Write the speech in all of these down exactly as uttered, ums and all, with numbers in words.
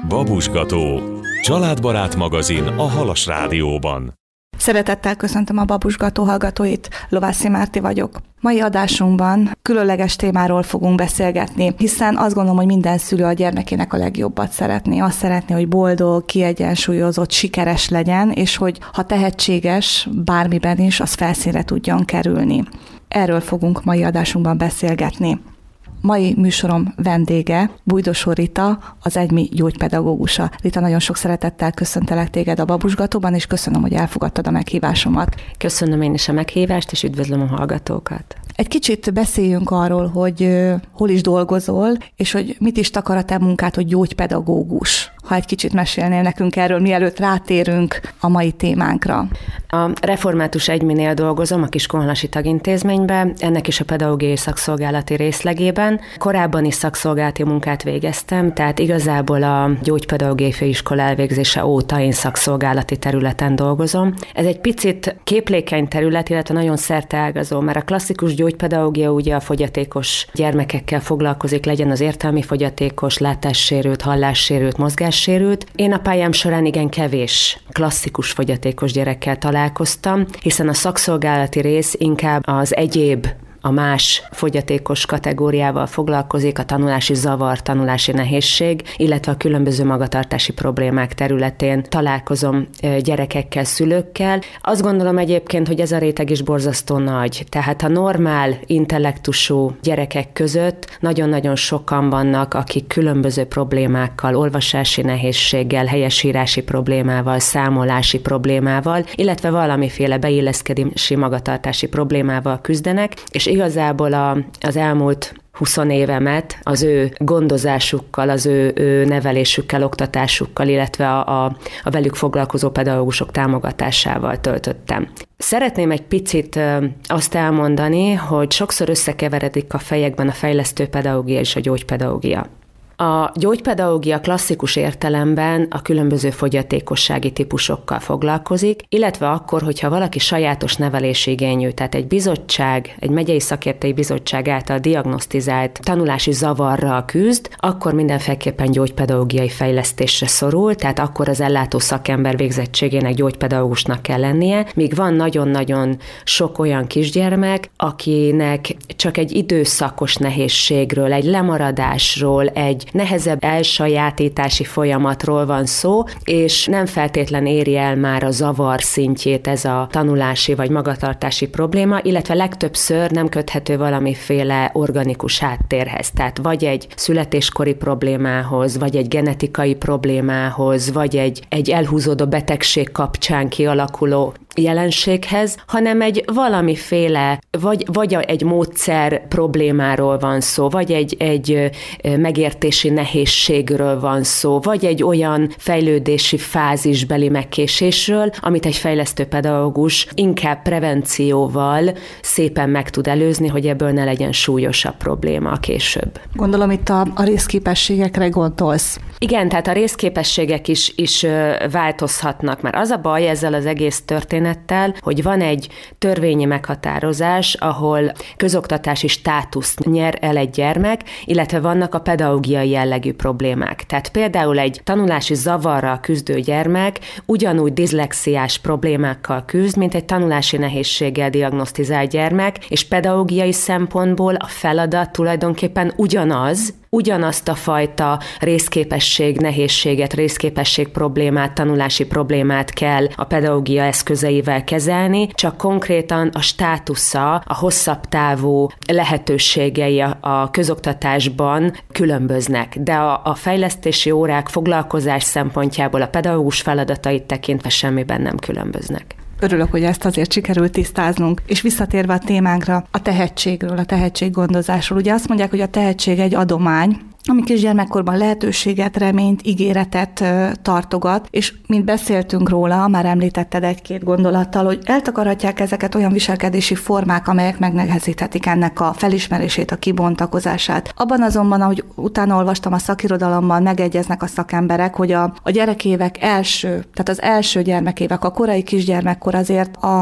Babusgató. Családbarát magazin a Halas Rádióban. Szeretettel köszöntöm a Babusgató hallgatóit, Lovászi Márti vagyok. Mai adásunkban különleges témáról fogunk beszélgetni, hiszen azt gondolom, hogy minden szülő a gyermekének a legjobbat szeretné. Azt szeretné, hogy boldog, kiegyensúlyozott, sikeres legyen, és hogy ha tehetséges bármiben is, az felszínre tudjon kerülni. Erről fogunk mai adásunkban beszélgetni. Mai műsorom vendége Bújdosó Rita, az egymi gyógypedagógusa. Rita, nagyon sok szeretettel köszöntelek téged a Babusgatóban, és köszönöm, hogy elfogadtad a meghívásomat. Köszönöm én is a meghívást, és üdvözlöm a hallgatókat. Egy kicsit beszéljünk arról, hogy uh, hol is dolgozol, és hogy mit is takar a te munkát, hogy gyógypedagógus. Ha egy kicsit mesélnél nekünk erről, mielőtt rátérünk a mai témánkra. A Református Egyminél dolgozom, a Kiskunhalasi Tagintézményben, ennek is a pedagógiai szakszolgálati részlegében. Korábban is szakszolgálati munkát végeztem, tehát igazából a gyógypedagógiai főiskola elvégzése óta én szakszolgálati területen dolgozom. Ez egy picit képlékeny terület, illetve nagyon szerteágazó, mert a klasszikus gyógypedagógia ugye a fogyatékos gyermekekkel foglalkozik, legyen az értelmi fogyatékos, látássérült, hallássérült, mozgássérült. Én a pályám során igen kevés klasszikus fogyatékos gyerekkel találkoztam, hiszen a szakszolgálati rész inkább az egyéb, a más fogyatékos kategóriával foglalkozik, a tanulási zavar, tanulási nehézség, illetve a különböző magatartási problémák területén találkozom gyerekekkel, szülőkkel. Azt gondolom egyébként, hogy ez a réteg is borzasztó nagy. Tehát a normál intellektusú gyerekek között nagyon-nagyon sokan vannak, akik különböző problémákkal, olvasási nehézséggel, helyesírási problémával, számolási problémával, illetve valamiféle beilleszkedési magatartási problémával küzdenek, és igazából a, az elmúlt húsz évemet az ő gondozásukkal, az ő, ő nevelésükkel, oktatásukkal, illetve a, a, a velük foglalkozó pedagógusok támogatásával töltöttem. Szeretném egy picit azt elmondani, hogy sokszor összekeveredik a fejekben a fejlesztő pedagógia és a gyógypedagógia. A gyógypedagógia klasszikus értelemben a különböző fogyatékossági típusokkal foglalkozik, illetve akkor, hogyha valaki sajátos nevelési igényű, tehát egy bizottság, egy megyei szakértői bizottság által diagnosztizált tanulási zavarral küzd, akkor mindenféleképpen gyógypedagógiai fejlesztésre szorul, tehát akkor az ellátó szakember végzettségének gyógypedagógusnak kell lennie, míg van nagyon-nagyon sok olyan kisgyermek, akinek csak egy időszakos nehézségről, egy lemaradásról, egy nehezebb elsajátítási folyamatról van szó, és nem feltétlen éri el már a zavar szintjét ez a tanulási vagy magatartási probléma, illetve legtöbbször nem köthető valamiféle organikus háttérhez. Tehát vagy egy születéskori problémához, vagy egy genetikai problémához, vagy egy, egy elhúzódó betegség kapcsán kialakuló jelenséghez, hanem egy valamiféle, vagy, vagy egy módszer problémáról van szó, vagy egy, egy megértési nehézségről van szó, vagy egy olyan fejlődési fázisbeli megkésésről, amit egy fejlesztő pedagógus inkább prevencióval szépen meg tud előzni, hogy ebből ne legyen súlyosabb probléma a később. Gondolom itt a, a részképességekre gondolsz. Igen, tehát a részképességek is, is változhatnak, mert az a baj ezzel az egész történettel, hogy van egy törvényi meghatározás, ahol közoktatási státuszt nyer el egy gyermek, illetve vannak a pedagógiai jellegű problémák. Tehát például egy tanulási zavarral küzdő gyermek ugyanúgy diszlexiás problémákkal küzd, mint egy tanulási nehézséggel diagnosztizált gyermek, és pedagógiai szempontból a feladat tulajdonképpen ugyanaz, ugyanazt a fajta részképesség, nehézséget, részképesség problémát, tanulási problémát kell a pedagógia eszközeivel kezelni, csak konkrétan a státusza, a hosszabb távú lehetőségei a közoktatásban különböznek, de a, a fejlesztési órák foglalkozás szempontjából a pedagógus feladatait tekintve semmiben nem különböznek. Örülök, hogy ezt azért sikerült tisztáznunk. És visszatérve a témánkra, a tehetségről, a tehetséggondozásról. Ugye azt mondják, hogy a tehetség egy adomány, ami kisgyermekkorban lehetőséget, reményt, ígéretet tartogat, és mint beszéltünk róla, már említetted egy-két gondolattal, hogy eltakarhatják ezeket olyan viselkedési formák, amelyek megnehezíthetik ennek a felismerését, a kibontakozását. Abban azonban, ahogy utána olvastam a szakirodalomban, megegyeznek a szakemberek, hogy a, a gyerekévek első, tehát az első gyermekévek, a korai kisgyermekkor azért a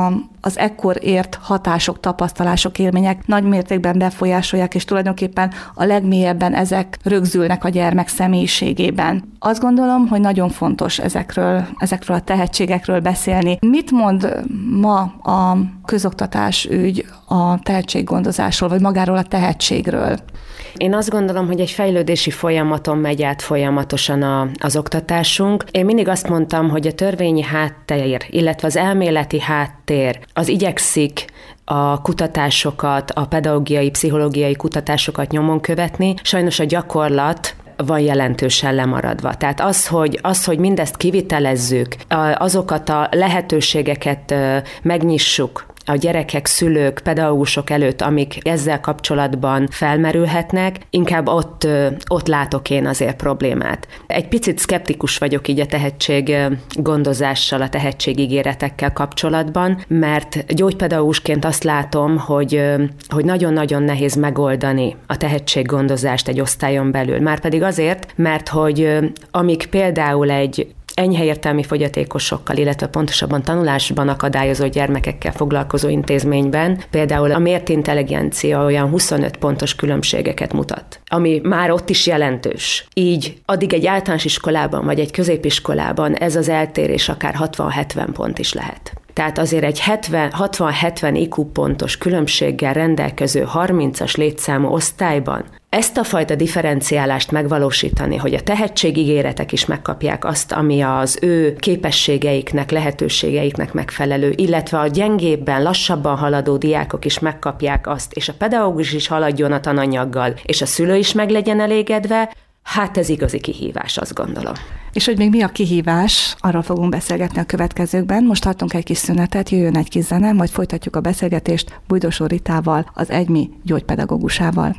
az ekkor ért hatások, tapasztalások, élmények nagy mértékben befolyásolják, és tulajdonképpen a legmélyebben ezek rögzülnek a gyermek személyiségében. Azt gondolom, hogy nagyon fontos ezekről, ezekről a tehetségekről beszélni. Mit mond ma a közoktatás ügy a tehetséggondozásról, vagy magáról a tehetségről? Én azt gondolom, hogy egy fejlődési folyamaton megy át folyamatosan a, az oktatásunk. Én mindig azt mondtam, hogy a törvényi háttér, illetve az elméleti háttér, az igyekszik a kutatásokat, a pedagógiai, pszichológiai kutatásokat nyomon követni. Sajnos a gyakorlat van jelentősen lemaradva. Tehát az, hogy, az, hogy mindezt kivitelezzük, azokat a lehetőségeket megnyissuk a gyerekek, szülők, pedagógusok előtt, amik ezzel kapcsolatban felmerülhetnek, inkább ott, ott látok én azért problémát. Egy picit szkeptikus vagyok így a tehetség gondozással, a tehetségígéretekkel kapcsolatban, mert gyógypedagógusként azt látom, hogy, hogy nagyon-nagyon nehéz megoldani a tehetséggondozást egy osztályon belül. Márpedig azért, mert hogy amik például egy enyhe értelmi fogyatékosokkal, illetve pontosabban tanulásban akadályozó gyermekekkel foglalkozó intézményben például a mért intelligencia olyan huszonöt pontos különbségeket mutat, ami már ott is jelentős. Így addig egy általános iskolában vagy egy középiskolában ez az eltérés akár hatvan-hetven pont is lehet. Tehát azért egy hatvan-hetven I Q pontos különbséggel rendelkező harmincas létszámú osztályban ezt a fajta differenciálást megvalósítani, hogy a tehetségígéretek is megkapják azt, ami az ő képességeiknek, lehetőségeiknek megfelelő, illetve a gyengébben, lassabban haladó diákok is megkapják azt, és a pedagógus is haladjon a tananyaggal, és a szülő is meg legyen elégedve, hát ez igazi kihívás, azt gondolom. És hogy még mi a kihívás, arról fogunk beszélgetni a következőkben. Most tartunk egy kis szünetet, jöjjön egy kis zene, majd folytatjuk a beszélgetést Bujdosó Ritával, az EGYMI gyógypedagógusával.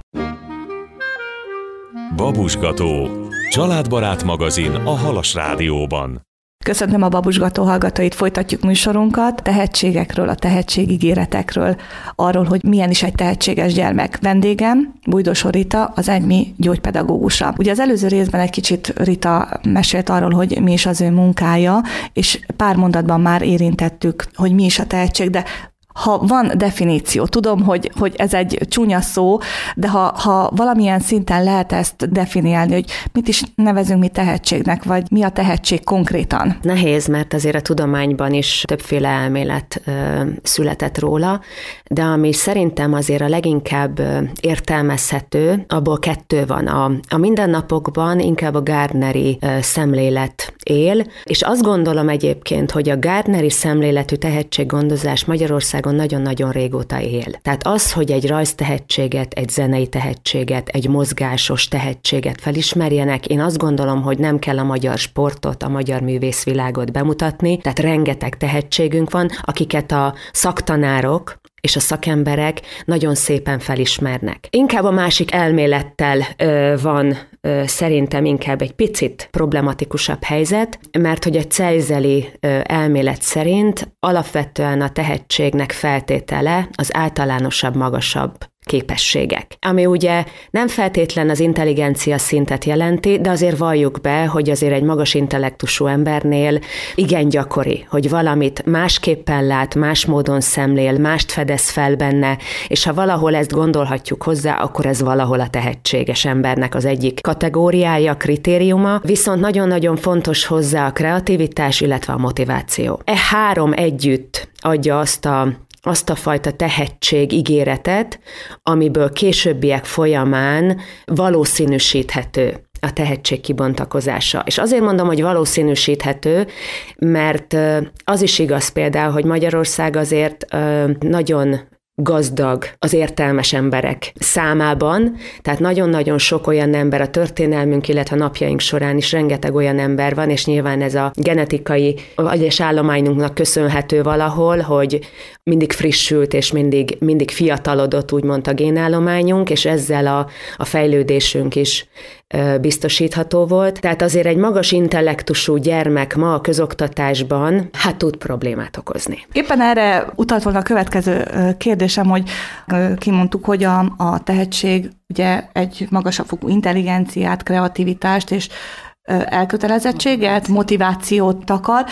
Babusgató, családbarát magazin a Halas Rádióban. Köszöntöm a Babusgató hallgatóit, folytatjuk műsorunkat, tehetségekről, a tehetségígéretekről, arról, hogy milyen is egy tehetséges gyermek. Vendégem Bujdosó Rita, az EGYMI gyógypedagógusa. Ugye az előző részben egy kicsit Rita mesélt arról, hogy mi is az ő munkája, és pár mondatban már érintettük, hogy mi is a tehetség, de ha van definíció, tudom, hogy, hogy ez egy csúnya szó, de ha, ha valamilyen szinten lehet ezt definiálni, hogy mit is nevezünk mi tehetségnek, vagy mi a tehetség konkrétan? Nehéz, mert azért a tudományban is többféle elmélet ö, született róla, de ami szerintem azért a leginkább értelmezhető, abból kettő van. A, a mindennapokban inkább a Gardneri ö, szemlélet él, és azt gondolom egyébként, hogy a Gardneri szemléletű tehetséggondozás Magyarországon nagyon-nagyon régóta él. Tehát az, hogy egy rajztehetséget, egy zenei tehetséget, egy mozgásos tehetséget felismerjenek, én azt gondolom, hogy nem kell a magyar sportot, a magyar művészvilágot bemutatni, tehát rengeteg tehetségünk van, akiket a szaktanárok és a szakemberek nagyon szépen felismernek. Inkább a másik elmélettel ö, van ö, szerintem inkább egy picit problematikusabb helyzet, mert hogy a Cejzeli ö, elmélet szerint alapvetően a tehetségnek feltétele az általánosabb, magasabb képességek. Ami ugye nem feltétlen az intelligencia szintet jelenti, de azért valljuk be, hogy azért egy magas intellektusú embernél igen gyakori, hogy valamit másképpen lát, más módon szemlél, mást fedez fel benne, és ha valahol ezt gondolhatjuk hozzá, akkor ez valahol a tehetséges embernek az egyik kategóriája, kritériuma, viszont nagyon-nagyon fontos hozzá a kreativitás, illetve a motiváció. E három együtt adja azt a azt a fajta tehetség ígéretet, amiből későbbiek folyamán valószínűsíthető a tehetség kibontakozása. És azért mondom, hogy valószínűsíthető, mert az is igaz például, hogy Magyarország azért nagyon gazdag az értelmes emberek számában, tehát nagyon-nagyon sok olyan ember a történelmünk, illetve a napjaink során is rengeteg olyan ember van, és nyilván ez a genetikai agyas állományunknak köszönhető valahol, hogy mindig frissült, és mindig, mindig fiatalodott, úgymond a génállományunk, és ezzel a, a fejlődésünk is biztosítható volt. Tehát azért egy magas intellektusú gyermek ma a közoktatásban hát tud problémát okozni. Éppen erre utalt volna a következő kérdésem, hogy kimondtuk, hogy a, a tehetség ugye egy magasabb fokú intelligenciát, kreativitást és elkötelezettséget, motivációt takar.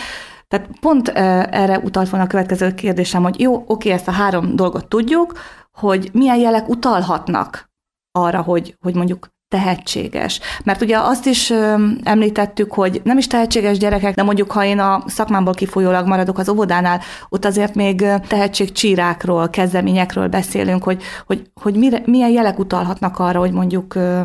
Tehát pont erre utalt volna a következő kérdésem, hogy jó, oké, ezt a három dolgot tudjuk, hogy milyen jelek utalhatnak arra, hogy, hogy mondjuk tehetséges. Mert ugye azt is ö, említettük, hogy nem is tehetséges gyerekek, de mondjuk, ha én a szakmámból kifolyólag maradok az óvodánál, ott azért még tehetségcsírákról, kezdeményekről beszélünk, hogy, hogy, hogy mire, milyen jelek utalhatnak arra, hogy mondjuk, ö,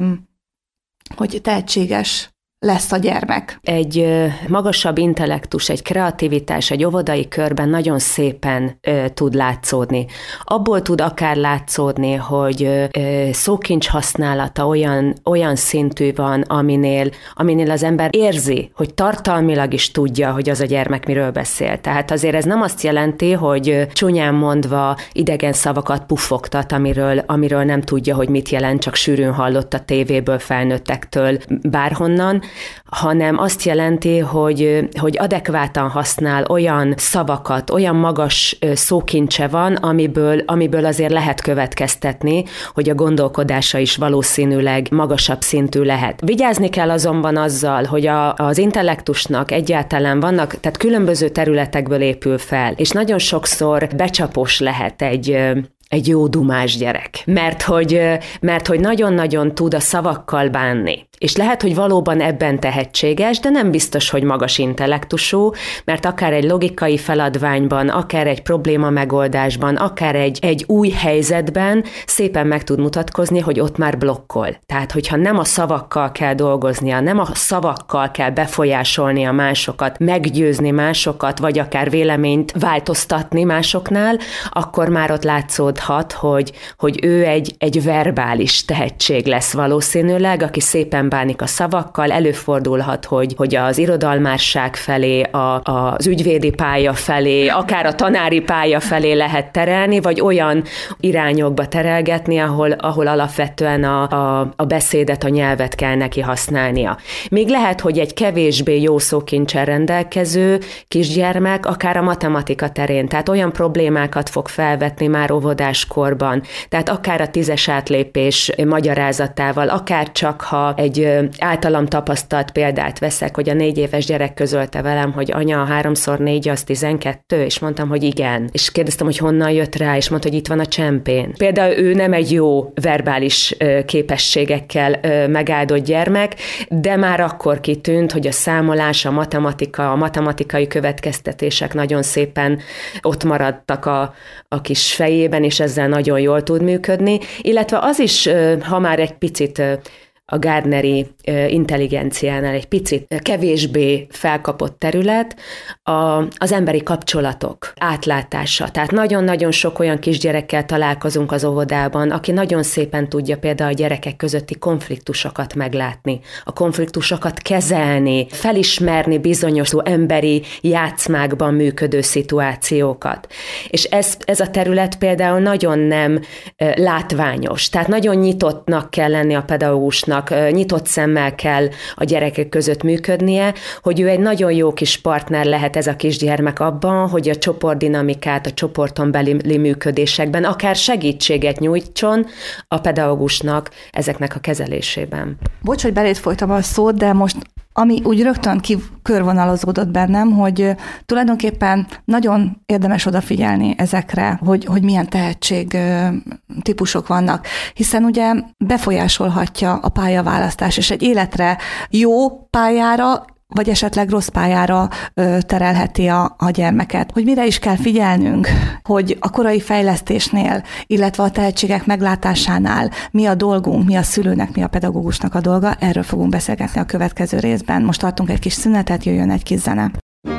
hogy tehetséges lesz a gyermek. Egy magasabb intellektus, egy kreativitás egy óvodai körben nagyon szépen ö, tud látszódni. Abból tud akár látszódni, hogy ö, szókincs használata olyan, olyan szintű van, aminél, aminél az ember érzi, hogy tartalmilag is tudja, hogy az a gyermek miről beszél. Tehát azért ez nem azt jelenti, hogy csúnyán mondva idegen szavakat puffogtat, amiről, amiről nem tudja, hogy mit jelent, csak sűrűn hallott a tévéből, felnőttektől, bárhonnan, hanem azt jelenti, hogy, hogy adekvátan használ olyan szavakat, olyan magas szókincse van, amiből, amiből azért lehet következtetni, hogy a gondolkodása is valószínűleg magasabb szintű lehet. Vigyázni kell azonban azzal, hogy a, az intellektusnak egyáltalán vannak, tehát különböző területekből épül fel, és nagyon sokszor becsapos lehet egy egy jó dumás gyerek, mert hogy, mert hogy nagyon-nagyon tud a szavakkal bánni. És lehet, hogy valóban ebben tehetséges, de nem biztos, hogy magas intellektusú, mert akár egy logikai feladványban, akár egy probléma megoldásban, akár egy, egy új helyzetben szépen meg tud mutatkozni, hogy ott már blokkol. Tehát, hogyha nem a szavakkal kell dolgoznia, nem a szavakkal kell befolyásolnia másokat, meggyőzni másokat, vagy akár véleményt változtatni másoknál, akkor már ott látszódhat, hogy, hogy ő egy, egy verbális tehetség lesz valószínűleg, aki szépen bánik a szavakkal, előfordulhat, hogy, hogy az irodalmárság felé, a, az ügyvédi pálya felé, akár a tanári pálya felé lehet terelni, vagy olyan irányokba terelgetni, ahol, ahol alapvetően a, a, a beszédet, a nyelvet kell neki használnia. Még lehet, hogy egy kevésbé jó szókincsel rendelkező kisgyermek akár a matematika terén, tehát olyan problémákat fog felvetni már óvodáskorban, tehát akár a tízes átlépés magyarázatával, akár csak ha egy általam tapasztalt példát veszek, hogy a négy éves gyerek közölte velem, hogy anya, a háromszor négy az tizenkettő, és mondtam, hogy igen. És kérdeztem, hogy honnan jött rá, és mondta, hogy itt van a csempén. Például ő nem egy jó verbális képességekkel megáldott gyermek, de már akkor kitűnt, hogy a számolás, a matematika, a matematikai következtetések nagyon szépen ott maradtak a, a kis fejében, és ezzel nagyon jól tud működni, illetve az is, ha már egy picit a Gardneri intelligenciánál egy picit kevésbé felkapott terület, a, az emberi kapcsolatok átlátása. Tehát nagyon-nagyon sok olyan kisgyerekkel találkozunk az óvodában, aki nagyon szépen tudja például a gyerekek közötti konfliktusokat meglátni, a konfliktusokat kezelni, felismerni bizonyos emberi játszmákban működő szituációkat. És ez, ez a terület például nagyon nem látványos, tehát nagyon nyitottnak kell lenni a pedagógusnak, nyitott szemmel kell a gyerekek között működnie, hogy ő egy nagyon jó kis partner lehet ez a kisgyermek abban, hogy a csoportdinamikát, a csoporton belüli működésekben akár segítséget nyújtson a pedagógusnak ezeknek a kezelésében. Bocs, hogy beléd folytam a szót, de most ami úgy rögtön kikörvonalazódott bennem, hogy tulajdonképpen nagyon érdemes odafigyelni ezekre, hogy, hogy milyen tehetség típusok vannak, hiszen ugye befolyásolhatja a pályaválasztás, és egy életre jó pályára, vagy esetleg rossz pályára ö, terelheti a, a gyermeket. Hogy mire is kell figyelnünk, hogy a korai fejlesztésnél, illetve a tehetségek meglátásánál mi a dolgunk, mi a szülőnek, mi a pedagógusnak a dolga, erről fogunk beszélgetni a következő részben. Most tartunk egy kis szünetet, jöjjön egy kis zene.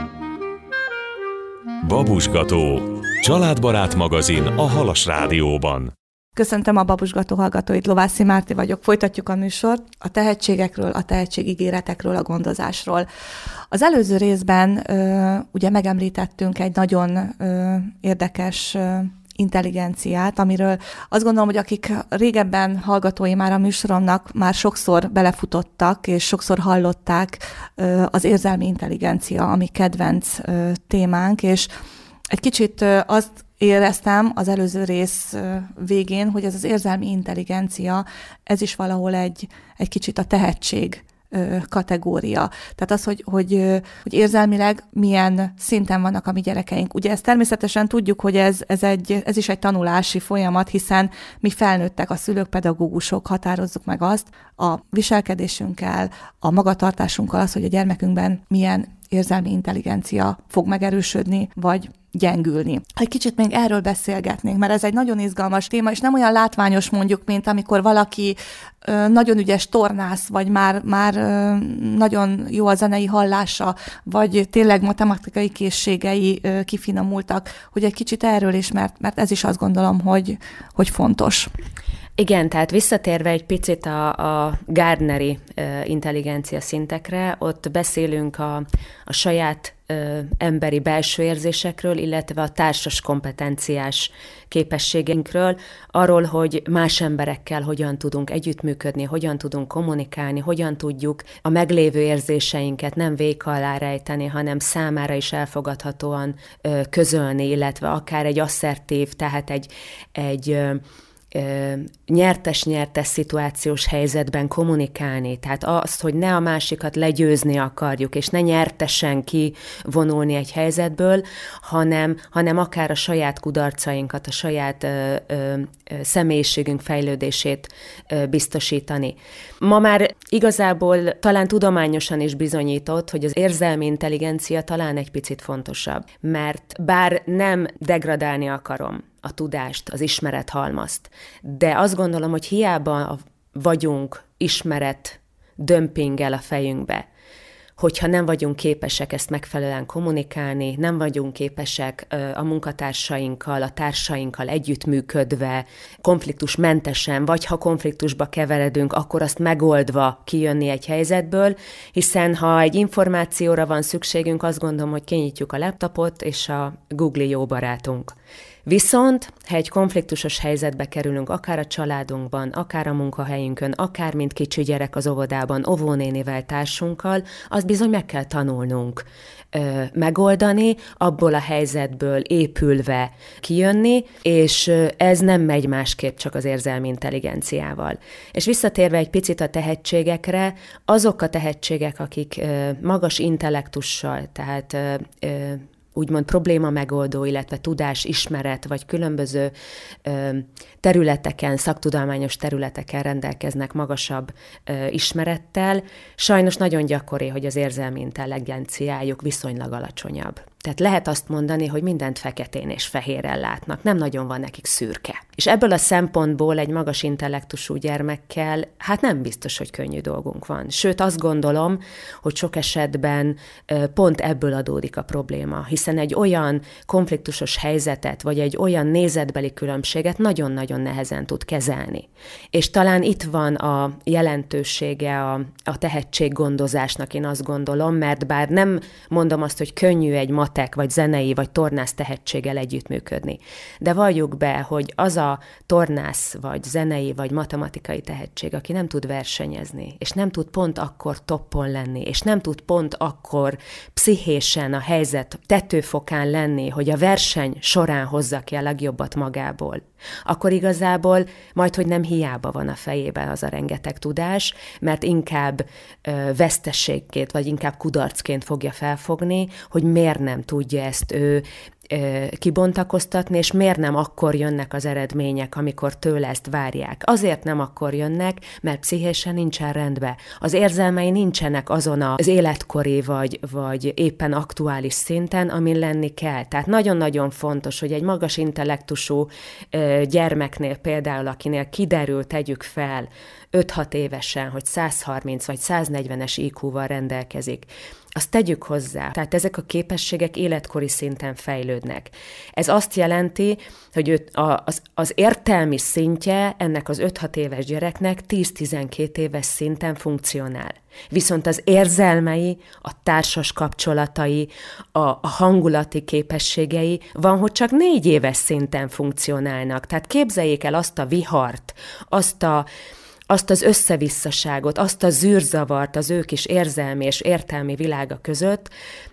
Babusgató, családbarát magazin a Halas Rádióban. Köszöntöm a Babusgató hallgatóit, Lovászi Márti vagyok. Folytatjuk a műsort a tehetségekről, a tehetségígéretekről, a gondozásról. Az előző részben ö, ugye megemlítettünk egy nagyon ö, érdekes ö, intelligenciát, amiről azt gondolom, hogy akik régebben hallgatói már a műsoromnak már sokszor belefutottak, és sokszor hallották ö, az érzelmi intelligencia, ami kedvenc ö, témánk, és egy kicsit ö, azt éreztem az előző rész végén, hogy ez az érzelmi intelligencia, ez is valahol egy, egy kicsit a tehetség kategória. Tehát az, hogy, hogy, hogy érzelmileg milyen szinten vannak a mi gyerekeink. Ugye ezt természetesen tudjuk, hogy ez, ez, egy, ez is egy tanulási folyamat, hiszen mi felnőttek, a szülők, pedagógusok határozzuk meg azt a viselkedésünkkel, a magatartásunkkal, az, hogy a gyermekünkben milyen érzelmi intelligencia fog megerősödni, vagy gyengülni. Egy kicsit még erről beszélgetnénk, mert ez egy nagyon izgalmas téma, és nem olyan látványos mondjuk, mint amikor valaki ö, nagyon ügyes tornász, vagy már, már ö, nagyon jó a zenei hallása, vagy tényleg matematikai készségei ö, kifinomultak, hogy egy kicsit erről is, mert, mert ez is azt gondolom, hogy, hogy fontos. Igen, tehát visszatérve egy picit a, a Gardneri uh, intelligencia szintekre, ott beszélünk a, a saját uh, emberi belső érzésekről, illetve a társas kompetenciás képességeinkről, arról, hogy más emberekkel hogyan tudunk együttműködni, hogyan tudunk kommunikálni, hogyan tudjuk a meglévő érzéseinket nem véka alá rejteni, hanem számára is elfogadhatóan uh, közölni, illetve akár egy asszertív, tehát egy, egy uh, nyertes-nyertes szituációs helyzetben kommunikálni. Tehát azt, hogy ne a másikat legyőzni akarjuk, és ne nyertesen kivonulni egy helyzetből, hanem, hanem akár a saját kudarcainkat, a saját ö, ö, személyiségünk fejlődését ö, biztosítani. Ma már igazából talán tudományosan is bizonyított, hogy az érzelmi intelligencia talán egy picit fontosabb, mert bár nem degradálni akarom a tudást, az ismerethalmazt. De azt gondolom, hogy hiába vagyunk ismeret dömpinggel a fejünkbe, hogyha nem vagyunk képesek ezt megfelelően kommunikálni, nem vagyunk képesek a munkatársainkkal, a társainkkal együttműködve, konfliktusmentesen, vagy ha konfliktusba keveredünk, akkor azt megoldva kijönni egy helyzetből, hiszen ha egy információra van szükségünk, azt gondolom, hogy kinyitjuk a laptopot, és a Google jó barátunk. Viszont, ha egy konfliktusos helyzetbe kerülünk, akár a családunkban, akár a munkahelyünkön, akár mint kicsi gyerek az óvodában, óvónénivel, társunkkal, azt bizony meg kell tanulnunk ö, megoldani, abból a helyzetből épülve kijönni, és ez nem megy másképp csak az érzelmi intelligenciával. És visszatérve egy picit a tehetségekre, azok a tehetségek, akik ö, magas intellektussal, tehát ö, ö, úgymond probléma megoldó, illetve tudás, ismeret, vagy különböző ö, területeken, szaktudományos területeken rendelkeznek magasabb ö, ismerettel. Sajnos nagyon gyakori, hogy az érzelmi intelligenciájuk viszonylag alacsonyabb. Tehát lehet azt mondani, hogy mindent feketén és fehéren látnak, nem nagyon van nekik szürke. És ebből a szempontból egy magas intellektusú gyermekkel, hát nem biztos, hogy könnyű dolgunk van. Sőt, azt gondolom, hogy sok esetben pont ebből adódik a probléma, hiszen egy olyan konfliktusos helyzetet, vagy egy olyan nézetbeli különbséget nagyon-nagyon nehezen tud kezelni. És talán itt van a jelentősége a, a tehetséggondozásnak, én azt gondolom, mert bár nem mondom azt, hogy könnyű egy matek, vagy zenei, vagy tornász tehetséggel együttműködni. De valljuk be, hogy az a tornász, vagy zenei, vagy matematikai tehetség, aki nem tud versenyezni, és nem tud pont akkor toppon lenni, és nem tud pont akkor pszichésen a helyzet tetőfokán lenni, hogy a verseny során hozza ki a legjobbat magából, akkor igazából majd, hogy nem hiába van a fejében az a rengeteg tudás, mert inkább ö, veszteségként, vagy inkább kudarcként fogja felfogni, hogy miért nem tudja ezt ő ö, kibontakoztatni, és miért nem akkor jönnek az eredmények, amikor tőle ezt várják. Azért nem akkor jönnek, mert pszichésen nincsen rendben. Az érzelmei nincsenek azon az életkori, vagy, vagy éppen aktuális szinten, amin lenni kell. Tehát nagyon-nagyon fontos, hogy egy magas intellektusú ö, gyermeknél például, akinél kiderül, tegyük fel, öt-hat évesen, hogy száz harminc vagy száz negyvenes í kúval rendelkezik, azt tegyük hozzá. Tehát ezek a képességek életkori szinten fejlődnek. Ez azt jelenti, hogy az, az értelmi szintje ennek az öt-hat éves gyereknek tíz-tizenkét éves szinten funkcionál. Viszont az érzelmei, a társas kapcsolatai, a, a hangulati képességei van, hogy csak négy éves szinten funkcionálnak. Tehát képzeljék el azt a vihart, azt a azt az összevisszaságot, azt a zűrzavart az ő kis érzelmi és értelmi világa között,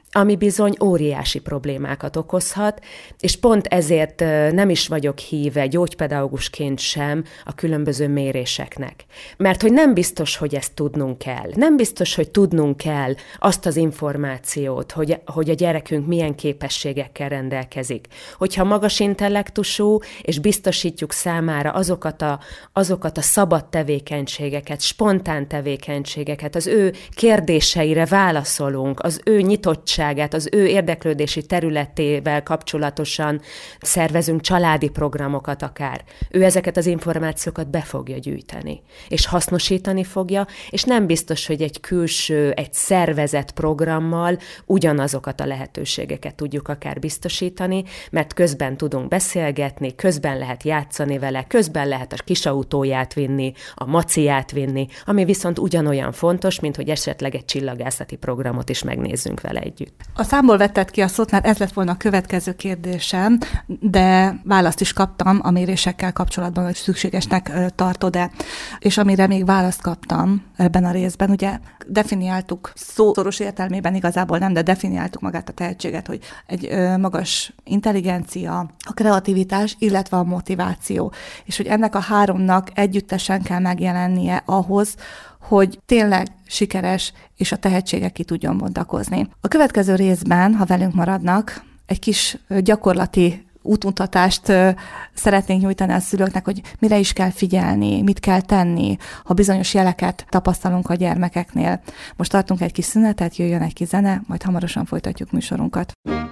ami bizony óriási problémákat okozhat, és pont ezért nem is vagyok híve gyógypedagógusként sem a különböző méréseknek. Mert hogy nem biztos, hogy ezt tudnunk kell. Nem biztos, hogy tudnunk kell azt az információt, hogy, hogy a gyerekünk milyen képességekkel rendelkezik. Hogyha magas intellektusú, és biztosítjuk számára azokat a, azokat a szabad tevékenységeket, spontán tevékenységeket, az ő kérdéseire válaszolunk, az ő nyitottságát, az ő érdeklődési területével kapcsolatosan szervezünk családi programokat akár. Ő ezeket az információkat be fogja gyűjteni, és hasznosítani fogja, és nem biztos, hogy egy külső, egy szervezett programmal ugyanazokat a lehetőségeket tudjuk akár biztosítani, mert közben tudunk beszélgetni, közben lehet játszani vele, közben lehet a kisautóját vinni, a maciát vinni, ami viszont ugyanolyan fontos, mint hogy esetleg egy csillagászati programot is megnézzünk vele együtt. A számból vetted ki a szót, mert ez lett volna a következő kérdésem, de választ is kaptam a mérésekkel kapcsolatban, hogy szükségesnek tartod-e. És amire még választ kaptam ebben a részben, ugye definiáltuk, szó szoros értelmében igazából nem, de definiáltuk magát a tehetséget, hogy egy magas intelligencia, a kreativitás, illetve a motiváció. És hogy ennek a háromnak együttesen kell megjelennie ahhoz, hogy tényleg sikeres és a tehetségek ki tudjon bontakozni. A következő részben, ha velünk maradnak, egy kis gyakorlati útmutatást szeretnénk nyújtani a szülőknek, hogy mire is kell figyelni, mit kell tenni, ha bizonyos jeleket tapasztalunk a gyermekeknél. Most tartunk egy kis szünetet, jöjjön egy kis zene, majd hamarosan folytatjuk műsorunkat.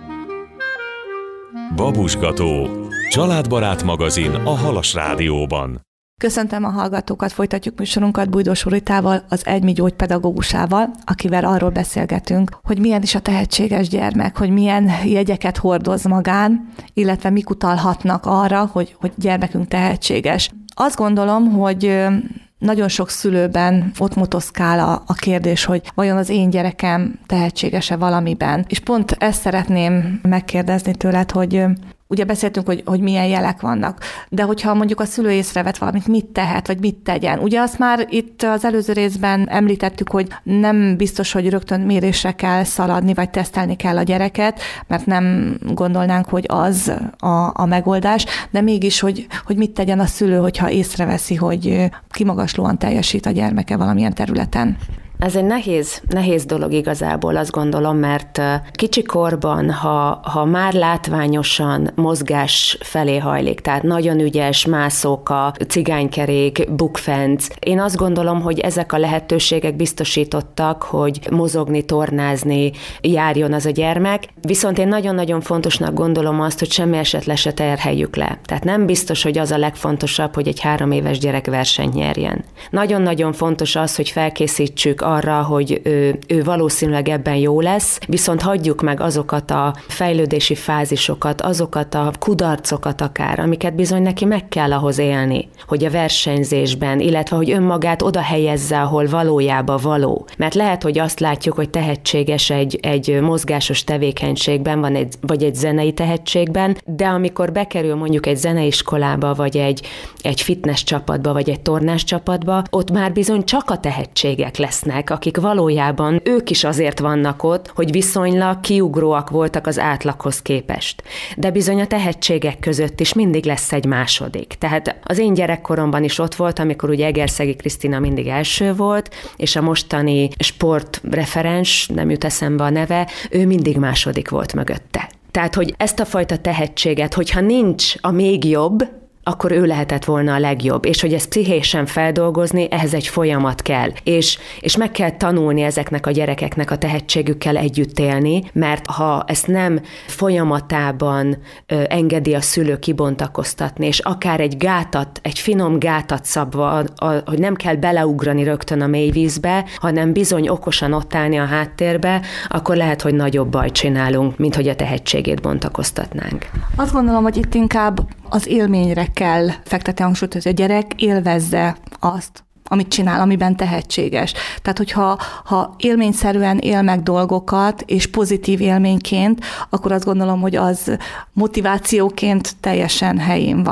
Babusgató. Családbarát magazin a Halas Rádióban. Köszöntöm a hallgatókat, folytatjuk műsorunkat Bújdós Ritával, az Egymi gyógypedagógusával, akivel arról beszélgetünk, hogy milyen is a tehetséges gyermek, hogy milyen jegyeket hordoz magán, illetve mik utalhatnak arra, hogy, hogy gyermekünk tehetséges. Azt gondolom, hogy nagyon sok szülőben ott motoszkál a, a kérdés, hogy vajon az én gyerekem tehetséges-e valamiben. És pont ezt szeretném megkérdezni tőled, hogy ugye beszéltünk, hogy, hogy milyen jelek vannak, de hogyha mondjuk a szülő észrevett valamit, mit tehet, vagy mit tegyen. Ugye azt már itt az előző részben említettük, hogy nem biztos, hogy rögtön mérésre kell szaladni, vagy tesztelni kell a gyereket, mert nem gondolnánk, hogy az a, a megoldás, de mégis, hogy, hogy mit tegyen a szülő, hogyha észreveszi, hogy kimagaslóan teljesít a gyermeke valamilyen területen. Ez egy nehéz, nehéz dolog igazából, azt gondolom, mert kicsikorban, ha, ha már látványosan mozgás felé hajlik, tehát nagyon ügyes, mászóka, cigánykerék, bukfenc, én azt gondolom, hogy ezek a lehetőségek biztosítottak, hogy mozogni, tornázni járjon az a gyermek, viszont én nagyon-nagyon fontosnak gondolom azt, hogy semmi esetre se terheljük le. Tehát nem biztos, hogy az a legfontosabb, hogy egy három éves gyerek versenyt nyerjen. Nagyon-nagyon fontos az, hogy felkészítsük arra, hogy ő, ő valószínűleg ebben jó lesz, viszont hagyjuk meg azokat a fejlődési fázisokat, azokat a kudarcokat akár, amiket bizony neki meg kell ahhoz élni, hogy a versenyzésben, illetve hogy önmagát oda helyezze, ahol valójában való. Mert lehet, hogy azt látjuk, hogy tehetséges egy, egy mozgásos tevékenységben, van egy, vagy egy zenei tehetségben, de amikor bekerül mondjuk egy zeneiskolába, vagy egy, egy fitness csapatba, vagy egy tornás csapatba, ott már bizony csak a tehetségek lesznek, akik valójában ők is azért vannak ott, hogy viszonylag kiugróak voltak az átlaghoz képest. De bizony a tehetségek között is mindig lesz egy második. Tehát az én gyerekkoromban is ott volt, amikor ugye Egerszegi Krisztina mindig első volt, és a mostani sportreferens, nem jut eszembe a neve, ő mindig második volt mögötte. Tehát, hogy ezt a fajta tehetséget, hogyha nincs a még jobb, akkor ő lehetett volna a legjobb. És hogy ezt pszichésen feldolgozni, ehhez egy folyamat kell. És, és meg kell tanulni ezeknek a gyerekeknek a tehetségükkel együtt élni, mert ha ezt nem folyamatában ö, engedi a szülő kibontakoztatni, és akár egy gátat, egy finom gátat szabva, a, a, hogy nem kell beleugrani rögtön a mély vízbe, hanem bizony okosan ott állni a háttérbe, akkor lehet, hogy nagyobb bajt csinálunk, mint hogy a tehetségét bontakoztatnánk. Azt gondolom, hogy itt inkább az élményre kell fektetni hangsúlyt, hogy a gyerek élvezze azt, amit csinál, amiben tehetséges. Tehát, hogyha ha élményszerűen él meg dolgokat, és pozitív élményként, akkor azt gondolom, hogy az motivációként teljesen helyén van.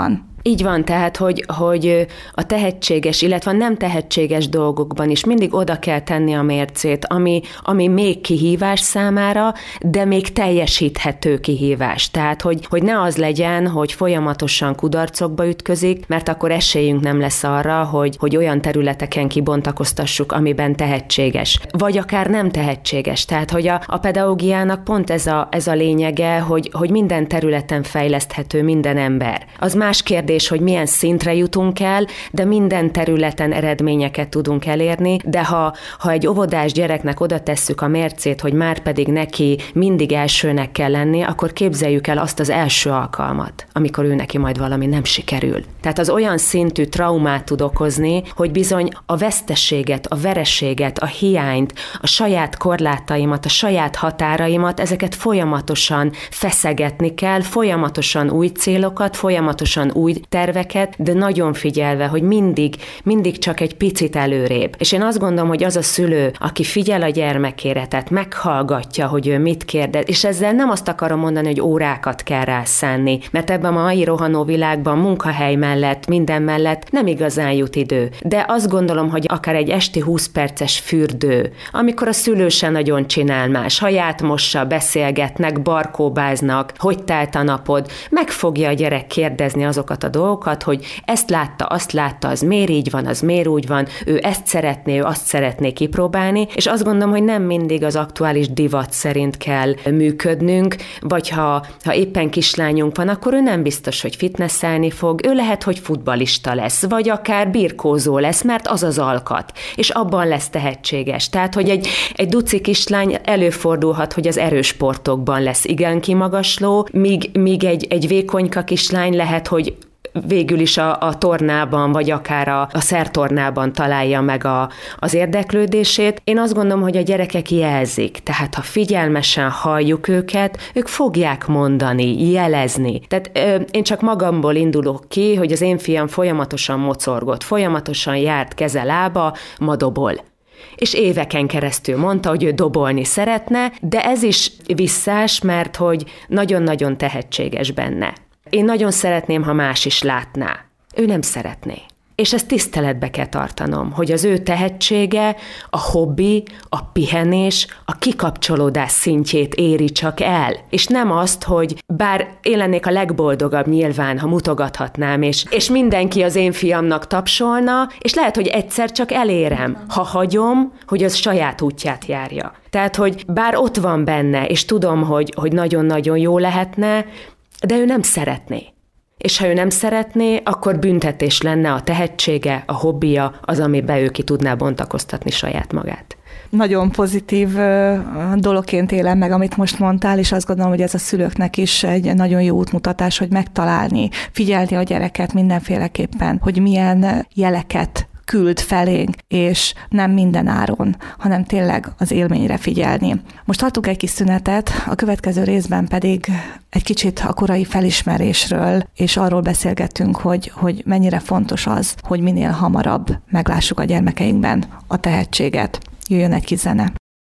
Így van, tehát, hogy, hogy a tehetséges, illetve a nem tehetséges dolgokban is mindig oda kell tenni a mércét, ami, ami még kihívás számára, de még teljesíthető kihívás. Tehát, hogy, hogy ne az legyen, hogy folyamatosan kudarcokba ütközik, mert akkor esélyünk nem lesz arra, hogy, hogy olyan területeken kibontakoztassuk, amiben tehetséges. Vagy akár nem tehetséges. Tehát, hogy a, a pedagógiának pont ez a, ez a lényege, hogy, hogy minden területen fejleszthető minden ember. Az más kérdés, hogy milyen szintre jutunk el, de minden területen eredményeket tudunk elérni, de ha, ha egy óvodás gyereknek oda tesszük a mércét, hogy már pedig neki mindig elsőnek kell lenni, akkor képzeljük el azt az első alkalmat, amikor ő neki majd valami nem sikerül. Tehát az olyan szintű traumát tud okozni, hogy bizony a veszteséget, a vereséget, a hiányt, a saját korlátaimat, a saját határaimat, ezeket folyamatosan feszegetni kell, folyamatosan új célokat, folyamatosan új terveket, de nagyon figyelve, hogy mindig, mindig csak egy picit előrébb. És én azt gondolom, hogy az a szülő, aki figyel a gyermekére, tehát meghallgatja, hogy ő mit kérdez, és ezzel nem azt akarom mondani, hogy órákat kell rászánni, mert ebben a mai rohanó világban munkahely mellett, minden mellett nem igazán jut idő. De azt gondolom, hogy akár egy esti húsz perces fürdő, amikor a szülő se nagyon csinál más, haját mossa, beszélgetnek, barkóbáznak, hogy telt a napod, meg fogja a gyerek kérdezni azokat a dolgokat, hogy ezt látta, azt látta, az miért így van, az miért úgy van, ő ezt szeretné, ő azt szeretné kipróbálni, és azt gondolom, hogy nem mindig az aktuális divat szerint kell működnünk, vagy ha, ha éppen kislányunk van, akkor ő nem biztos, hogy fitnesszelni fog, ő lehet, hogy futballista lesz, vagy akár birkózó lesz, mert az az alkat, és abban lesz tehetséges. Tehát, hogy egy, egy duci kislány előfordulhat, hogy az erősportokban lesz igen kimagasló, míg, míg egy, egy vékonyka kislány lehet, hogy végül is a, a tornában, vagy akár a, a szertornában találja meg a, az érdeklődését. Én azt gondolom, hogy a gyerekek jelzik, tehát ha figyelmesen halljuk őket, ők fogják mondani, jelezni. Tehát ö, én csak magamból indulok ki, hogy az én fiam folyamatosan mocorgott, folyamatosan járt keze-lába, ma dobol. És éveken keresztül mondta, hogy ő dobolni szeretne, de ez is visszás, mert hogy nagyon-nagyon tehetséges benne. Én nagyon szeretném, ha más is látná. Ő nem szeretné. És ezt tiszteletbe kell tartanom, hogy az ő tehetsége, a hobbi, a pihenés, a kikapcsolódás szintjét éri csak el. És nem azt, hogy bár én lennék a legboldogabb nyilván, ha mutogathatnám, és, és mindenki az én fiamnak tapsolna, és lehet, hogy egyszer csak elérem, ha hagyom, hogy az saját útját járja. Tehát, hogy bár ott van benne, és tudom, hogy, hogy nagyon-nagyon jó lehetne, de ő nem szeretné. És ha ő nem szeretné, akkor büntetés lenne a tehetsége, a hobbija, az, amiben ő ki tudná bontakoztatni saját magát. Nagyon pozitív dologként élem meg, amit most mondtál, és azt gondolom, hogy ez a szülőknek is egy nagyon jó útmutatás, hogy megtalálni, figyelni a gyereket mindenféleképpen, hogy milyen jeleket küld felénk, és nem minden áron, hanem tényleg az élményre figyelni. Most tartunk egy kis szünetet, a következő részben pedig egy kicsit a korai felismerésről, és arról beszélgetünk, hogy, hogy mennyire fontos az, hogy minél hamarabb meglássuk a gyermekeinkben a tehetséget. Jöjjön egy kis zene.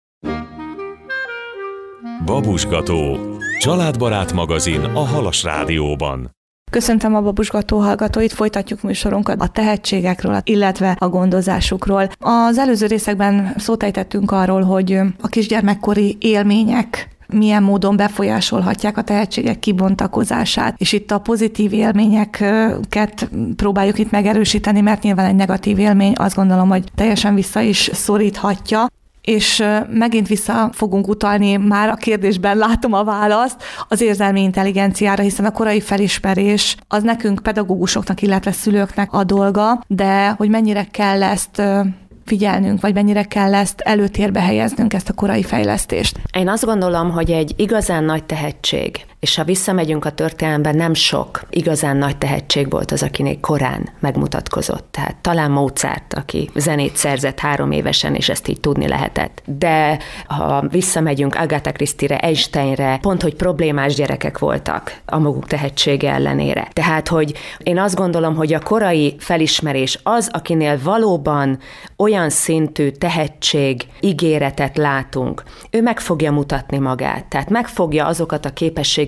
Babusgató, családbarát magazin a Halas Rádióban. Köszöntöm a Babusgató hallgatóit, folytatjuk műsorunkat a tehetségekről, illetve a gondozásukról. Az előző részekben szót ejtettünk arról, hogy a kisgyermekkori élmények milyen módon befolyásolhatják a tehetségek kibontakozását. És itt a pozitív élményeket próbáljuk itt megerősíteni, mert nyilván egy negatív élmény azt gondolom, hogy teljesen vissza is szoríthatja. És megint vissza fogunk utalni, már a kérdésben látom a választ, az érzelmi intelligenciára, hiszen a korai felismerés az nekünk, pedagógusoknak, illetve szülőknek a dolga, de hogy mennyire kell ezt figyelnünk, vagy mennyire kell ezt előtérbe helyeznünk, ezt a korai fejlesztést. Én azt gondolom, hogy egy igazán nagy tehetség, és ha visszamegyünk a történelemben, nem sok igazán nagy tehetség volt az, akinek korán megmutatkozott. Tehát talán Mozart, aki zenét szerzett három évesen, és ezt így tudni lehetett. De ha visszamegyünk Agatha Christie-re, Einsteinre, pont, hogy problémás gyerekek voltak a maguk tehetsége ellenére. Tehát, hogy én azt gondolom, hogy a korai felismerés az, akinél valóban olyan szintű tehetség, ígéretet látunk, ő meg fogja mutatni magát. Tehát meg fogja azokat a képességeket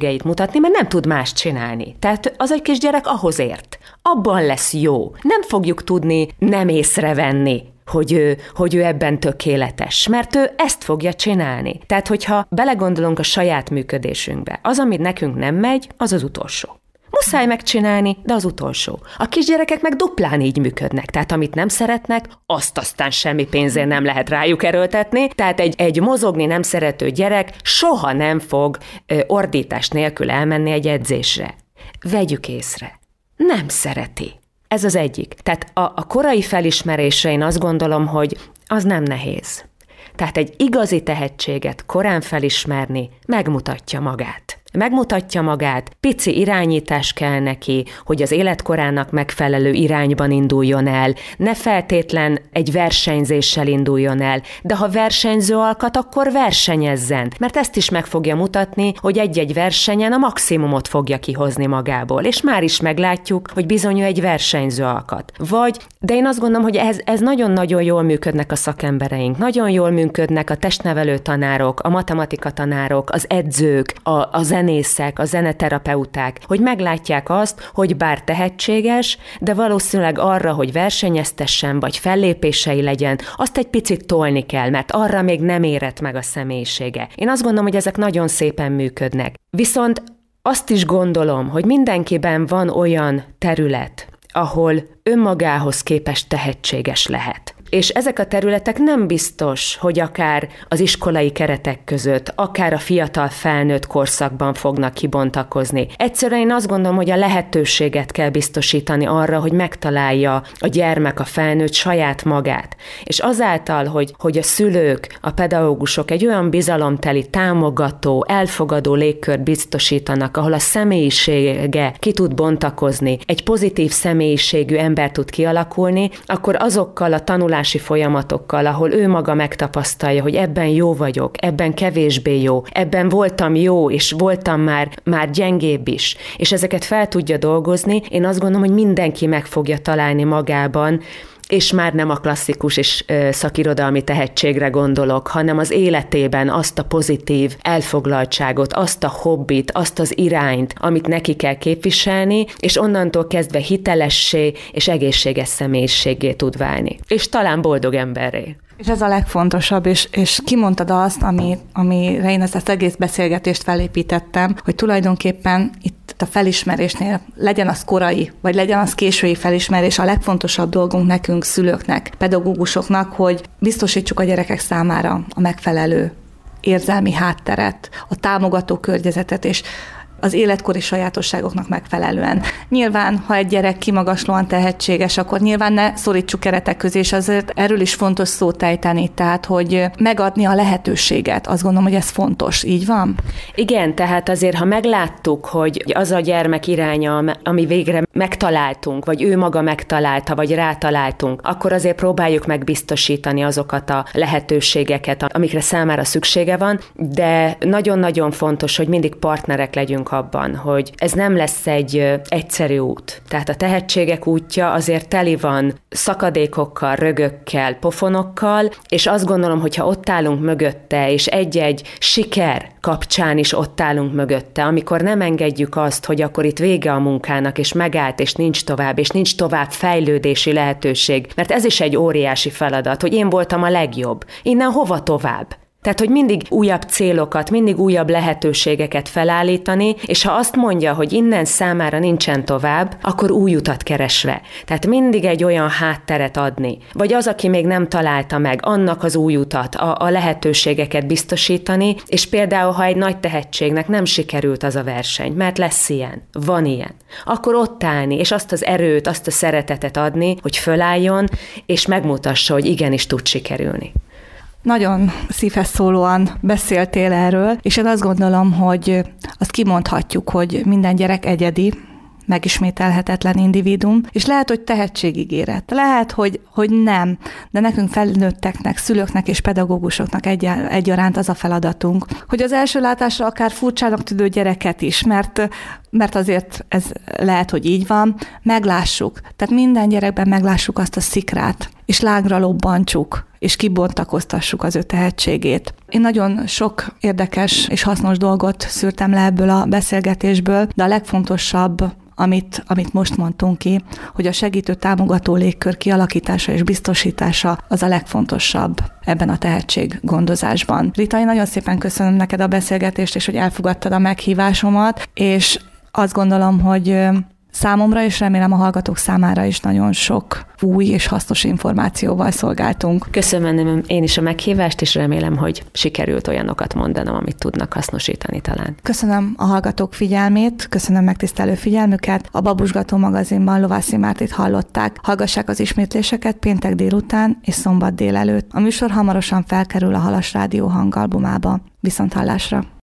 tehetségeit mutatni, mert nem tud más csinálni. Tehát az egy kisgyerek ahhoz ért. Abban lesz jó. Nem fogjuk tudni nem észrevenni, hogy ő, hogy ő ebben tökéletes, mert ő ezt fogja csinálni. Tehát, hogyha belegondolunk a saját működésünkbe, az, amit nekünk nem megy, az az utolsó. Muszáj megcsinálni, de az utolsó. A kisgyerekek meg duplán így működnek, tehát amit nem szeretnek, azt aztán semmi pénzért nem lehet rájuk erőltetni, tehát egy, egy mozogni nem szerető gyerek soha nem fog ö, ordítás nélkül elmenni egy edzésre. Vegyük észre. Nem szereti. Ez az egyik. Tehát a, a korai felismerésre én azt gondolom, hogy az nem nehéz. Tehát egy igazi tehetséget korán felismerni megmutatja magát. Megmutatja magát, pici irányítás kell neki, hogy az életkorának megfelelő irányban induljon el, ne feltétlen egy versenyzéssel induljon el, de ha versenyző alkat, akkor versenyezzen, mert ezt is meg fogja mutatni, hogy egy-egy versenyen a maximumot fogja kihozni magából, és már is meglátjuk, hogy bizony egy versenyző alkat. Vagy, de én azt gondolom, hogy ez, ez nagyon-nagyon jól működnek a szakembereink, nagyon jól működnek a testnevelő tanárok, a matematika tanárok, az edzők, a, a zenészek, a zeneterapeuták, hogy meglátják azt, hogy bár tehetséges, de valószínűleg arra, hogy versenyeztessen, vagy fellépései legyen, azt egy picit tolni kell, mert arra még nem érett meg a személyisége. Én azt gondolom, hogy ezek nagyon szépen működnek. Viszont azt is gondolom, hogy mindenkiben van olyan terület, ahol önmagához képest tehetséges lehet. És ezek a területek nem biztos, hogy akár az iskolai keretek között, akár a fiatal felnőtt korszakban fognak kibontakozni. Egyszerűen én azt gondolom, hogy a lehetőséget kell biztosítani arra, hogy megtalálja a gyermek, a felnőtt saját magát. És azáltal, hogy, hogy a szülők, a pedagógusok egy olyan bizalomteli, támogató, elfogadó légkört biztosítanak, ahol a személyisége ki tud bontakozni, egy pozitív személyiségű ember tud kialakulni, akkor azokkal a tanulási folyamatokkal, ahol ő maga megtapasztalja, hogy ebben jó vagyok, ebben kevésbé jó, ebben voltam jó, és voltam már, már gyengébb is, és ezeket fel tudja dolgozni, én azt gondolom, hogy mindenki meg fogja találni magában, és már nem a klasszikus és ö, szakirodalmi tehetségre gondolok, hanem az életében azt a pozitív elfoglaltságot, azt a hobbit, azt az irányt, amit neki kell képviselni, és onnantól kezdve hitelessé és egészséges személyiséggé tud válni. És talán boldog emberré. És ez a legfontosabb, és, és kimondtad azt, ami, amire én ezt az egész beszélgetést felépítettem, hogy tulajdonképpen itt a felismerésnél legyen az korai, vagy legyen az késői felismerés, a legfontosabb dolgunk nekünk, szülőknek, pedagógusoknak, hogy biztosítsuk a gyerekek számára a megfelelő érzelmi hátteret, a támogató környezetet, és az életkori sajátosságoknak megfelelően. Nyilván, ha egy gyerek kimagaslóan tehetséges, akkor nyilván ne szorítsuk keretek közé, és azért erről is fontos szót ejteni, tehát, hogy megadni a lehetőséget. Azt gondolom, hogy ez fontos. Így van? Igen, tehát azért, ha megláttuk, hogy az a gyermek iránya, ami végre megtaláltunk, vagy ő maga megtalálta, vagy rátaláltunk, akkor azért próbáljuk meg biztosítani azokat a lehetőségeket, amikre számára szüksége van, de nagyon-nagyon fontos, hogy mindig partnerek legyünk abban, hogy ez nem lesz egy egyszerű út. Tehát a tehetségek útja azért teli van szakadékokkal, rögökkel, pofonokkal, és azt gondolom, hogy ha ott állunk mögötte, és egy-egy siker kapcsán is ott állunk mögötte, amikor nem engedjük azt, hogy akkor itt vége a munkának, és megállt, és nincs tovább, és nincs tovább fejlődési lehetőség, mert ez is egy óriási feladat, hogy én voltam a legjobb. Innen hova tovább? Tehát, hogy mindig újabb célokat, mindig újabb lehetőségeket felállítani, és ha azt mondja, hogy innen számára nincsen tovább, akkor új utat keresve. Tehát mindig egy olyan hátteret adni. Vagy az, aki még nem találta meg, annak az új utat, a, a lehetőségeket biztosítani, és például, ha egy nagy tehetségnek nem sikerült az a verseny, mert lesz ilyen, van ilyen, akkor ott állni, és azt az erőt, azt a szeretetet adni, hogy fölálljon, és megmutassa, hogy igenis tud sikerülni. Nagyon szívhez szólóan beszéltél erről, és én azt gondolom, hogy azt kimondhatjuk, hogy minden gyerek egyedi, megismételhetetlen individuum, és lehet, hogy tehetségigéret, lehet, hogy, hogy nem, de nekünk felnőtteknek, szülőknek és pedagógusoknak egy, egyaránt az a feladatunk, hogy az első látásra akár furcsának tűnő gyereket is, mert mert azért ez lehet, hogy így van, meglássuk. Tehát minden gyerekben meglássuk azt a szikrát, és lángra lobbantsuk, és kibontakoztassuk az ő tehetségét. Én nagyon sok érdekes és hasznos dolgot szűrtem le ebből a beszélgetésből, de a legfontosabb, amit, amit most mondtunk ki, hogy a segítő támogató légkör kialakítása és biztosítása az a legfontosabb ebben a tehetséggondozásban. Rita, én nagyon szépen köszönöm neked a beszélgetést, és hogy elfogadtad a meghívásomat, és azt gondolom, hogy számomra, és remélem a hallgatók számára is nagyon sok új és hasznos információval szolgáltunk. Köszönöm én is a meghívást, és remélem, hogy sikerült olyanokat mondanom, amit tudnak hasznosítani talán. Köszönöm a hallgatók figyelmét, köszönöm megtisztelő figyelmüket. A Babusgató magazinban Lovászi Mártit hallották. Hallgassák az ismétléseket péntek délután és szombat délelőtt. A műsor hamarosan felkerül a Halas Rádió hangalbumába. Viszonthallásra!